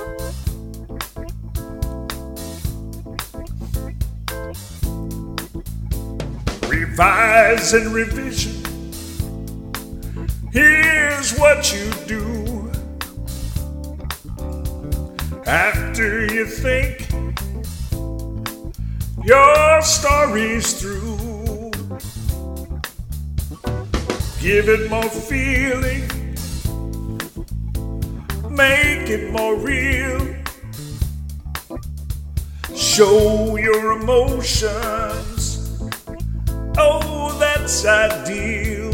Revise and revision. Here's what you do. After you think your story's through, give it more feeling, make it more real. Show your emotions, oh, that's ideal.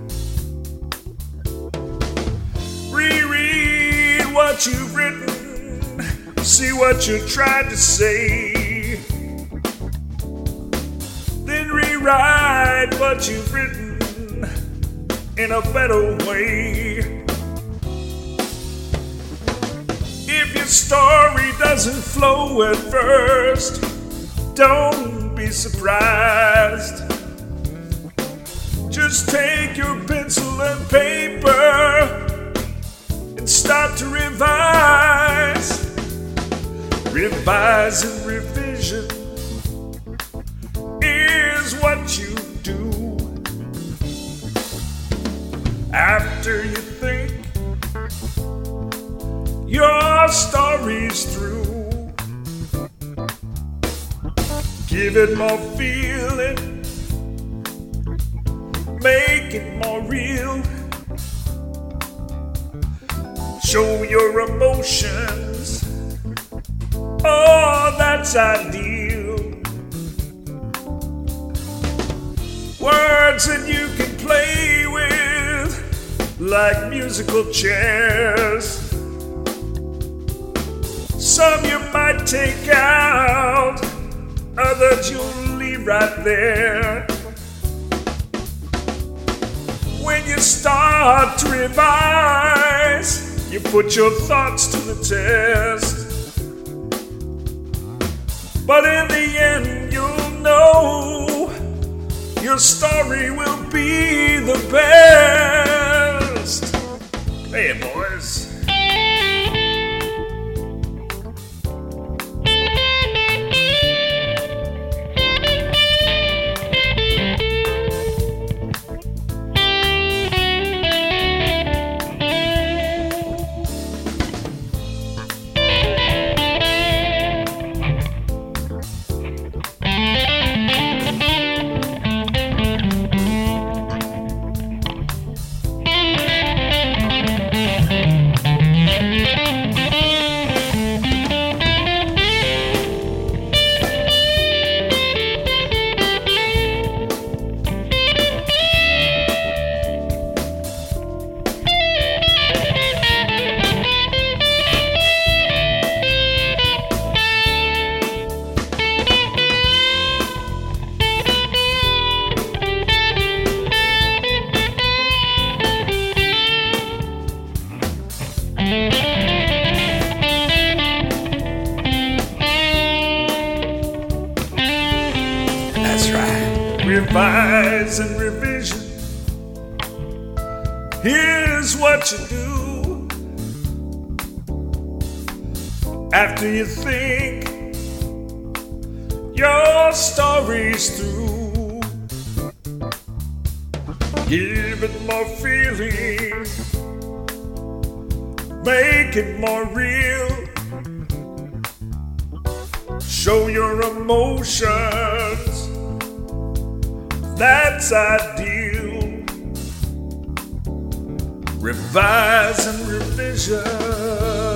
Reread what you've written, see what you tried to say, then rewrite what you've written in a better way. If your story doesn't flow at first, don't be surprised. Just take your pencil and paper and start to revise. Revise and revision is what you do. After you think your story's through, give it more feeling, make it more real. Show your emotions, oh, that's ideal. Words that you can play with like musical chairs. Some you might take out, others you'll leave right there. When you start to revise, you put your thoughts to the test. But in the end, you'll know your story will be the best. Play it, boys. Revise and revision, here's what you do. After you think your story's through, give it more feeling, make it more real. Show your emotions, that's ideal. Revise and revision.